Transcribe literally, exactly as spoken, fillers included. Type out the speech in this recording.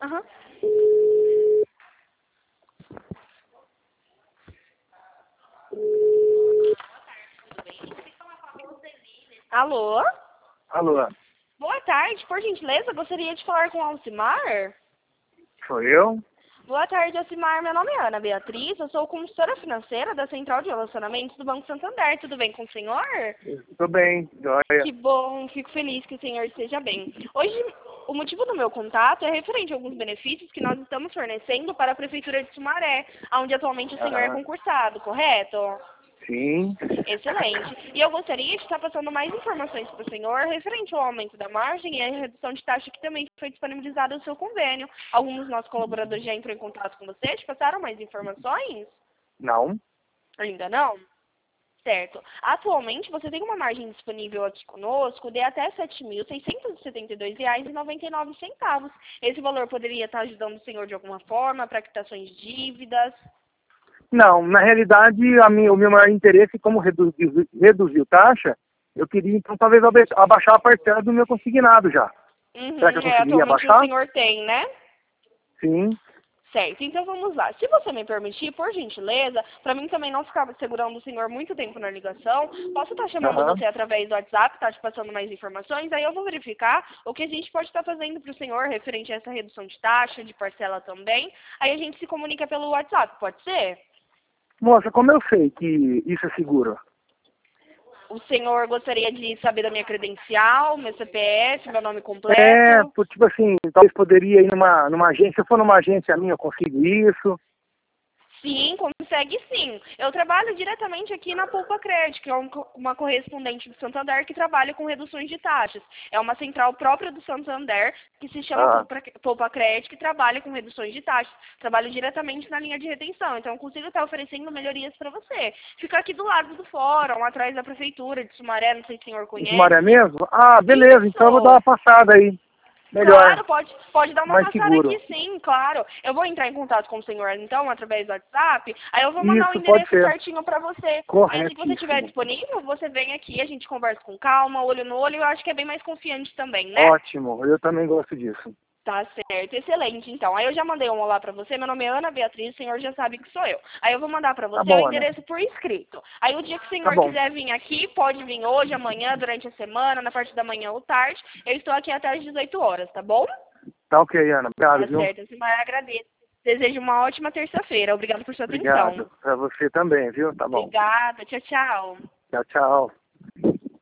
Aham. Alô? Alô, Boa tarde, por gentileza, gostaria de falar com o Alcimar? sou eu? Boa tarde, Alcimar. Meu nome é Ana Beatriz, eu sou consultora financeira da Central de Relacionamentos do Banco Santander. Tudo bem com o senhor? Tô bem, joia. Que bom, fico feliz que o senhor esteja bem. Hoje, o motivo do meu contato é referente a alguns benefícios que nós estamos fornecendo para a Prefeitura de Sumaré, onde atualmente o senhor é Ah, concursado, correto? sim. Excelente. E eu gostaria de estar passando mais informações para o senhor referente ao aumento da margem e a redução de taxa que também foi disponibilizada no seu convênio. Alguns dos nossos colaboradores já entrou em contato com você, te passaram mais informações? Não? Ainda não? Certo. Atualmente, você tem uma margem disponível aqui conosco de até sete mil seiscentos e setenta e dois reais e noventa e nove centavos. Esse valor poderia estar ajudando o senhor de alguma forma para quitações de dívidas? Não, na realidade, a minha, o meu maior interesse, como reduzir, reduzir taxa, eu queria então talvez abe- abaixar a parcela do meu consignado já. Será que eu Uhum, é, conseguiria atualmente o abaixar? senhor tem, né? Sim. Certo, então vamos lá. Se você me permitir, por gentileza, para mim também não ficar segurando o senhor muito tempo na ligação, posso estar chamando Aham. você através do WhatsApp, tá te passando mais informações, aí eu vou verificar o que a gente pode estar fazendo para o senhor referente a essa redução de taxa, de parcela também. Aí a gente se comunica pelo WhatsApp, pode ser? Moça, como eu sei que isso é seguro? O senhor gostaria de saber da minha credencial, meu C P F, meu nome É, completo? por- tipo assim, talvez poderia ir numa, numa agência, se eu for numa agência minha, eu consigo isso. Sim, consegue sim. Eu trabalho diretamente aqui na Poupa Crédito, que é um co- uma correspondente do Santander que trabalha com reduções de taxas. É uma central própria do Santander que se chama Ah, Poupa Poupa Crédito, que trabalha com reduções de taxas. Trabalho diretamente na linha de retenção, então eu consigo estar oferecendo melhorias para você. Fica aqui do lado do fórum, atrás da prefeitura de Sumaré, não sei se o senhor em Sumaré conhece. mesmo? Ah, beleza, então eu vou dar Isso! uma passada aí. Melhor, Claro, pode, pode dar uma mais passada aqui seguro. sim, claro. Eu vou entrar em contato com o senhor então, através do WhatsApp, aí eu vou mandar o Isso, pode endereço ser. certinho pra você. Aí assim que você estiver Corretíssimo. disponível, você vem aqui, a gente conversa com calma, olho no olho, eu acho que é bem mais confiante também, né? Ótimo, eu também gosto disso. Tá certo, excelente então. Aí eu já mandei um olá pra você, meu nome é Ana Beatriz, o senhor já sabe que sou eu. Aí eu vou mandar pra Tá você o bom, Ana. endereço por escrito. Aí o dia que o Tá senhor bom. quiser vir aqui, pode vir hoje, amanhã, durante a semana, na parte da manhã ou tarde. Eu estou aqui até às dezoito horas, tá bom? Tá ok, Ana. Obrigado, Tá viu? certo, Simar, agradeço. Desejo uma ótima terça-feira. Obrigada por sua atenção. Obrigado. Pra você também, viu? Tá bom. Obrigada. Tchau, tchau. Tchau, tchau.